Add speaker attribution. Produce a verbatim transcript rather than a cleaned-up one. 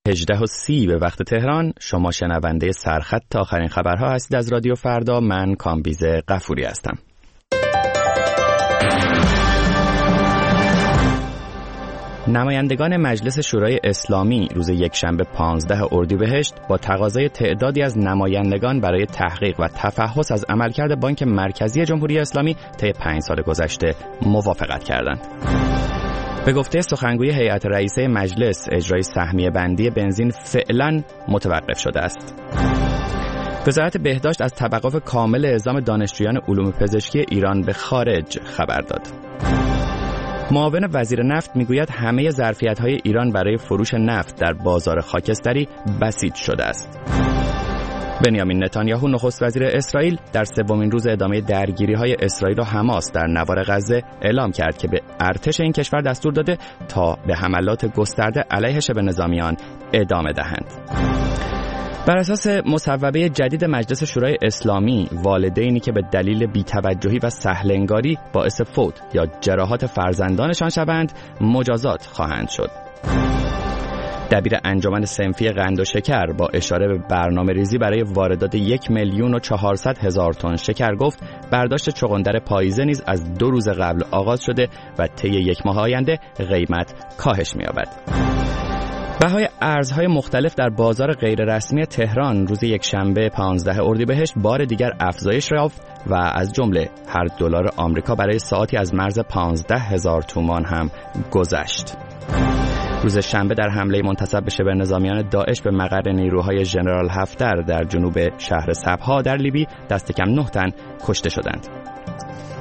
Speaker 1: هجده و سی به وقت تهران. شما شنونده سرخط تا آخرین خبرها هستید از رادیو فردا. من کامبیز غفوری هستم. نمایندگان مجلس شورای اسلامی روز یکشنبه پانزده اردیبهشت با تقاضای تعدادی از نمایندگان برای تحقیق و تفحص از عملکرد بانک مرکزی جمهوری اسلامی طی پنج سال گذشته موافقت کردند. به گفته سخنگوی هیئت رئیسه مجلس، اجرای سهمیه بندی بنزین فعلا متوقف شده است. وزارت بهداشت از توقف کامل اعزام دانشجویان علوم پزشکی ایران به خارج خبر داد. معاون وزیر نفت میگوید همه ظرفیت‌های ایران برای فروش نفت در بازار خاکستری بسیج شده است. بنیامین نتانیاهو نخست وزیر اسرائیل در سومین روز ادامه درگیری‌های اسرائیل و حماس در نوار غزه اعلام کرد که به ارتش این کشور دستور داده تا به حملات گسترده علیه شبه نظامیان ادامه دهند. بر اساس مصوبه جدید مجلس شورای اسلامی، والدینی که به دلیل بی‌توجهی و سهل‌انگاری باعث فوت یا جراحات فرزندانشان شوند، مجازات خواهند شد. دبیر انجمن صنفی قند و شکر با اشاره به برنامه ریزی برای واردات یک میلیون و چهارصد هزار تن شکر گفت برداشت چغندر پاییزه نیز از دو روز قبل آغاز شده و طی یک ماه آینده قیمت کاهش می‌یابد. بهای ارزهای مختلف در بازار غیررسمی تهران روز یکشنبه پانزده اردیبهشت بار دیگر افزایش یافت و از جمله هر دلار آمریکا برای ساعتی از مرز پانزده هزار تومان هم گذشت. روز شنبه در حمله منتسب به شبه نظامیان داعش به مقر نیروهای ژنرال حفتر در جنوب شهر سبها در لیبی دست کم نه تن کشته شدند.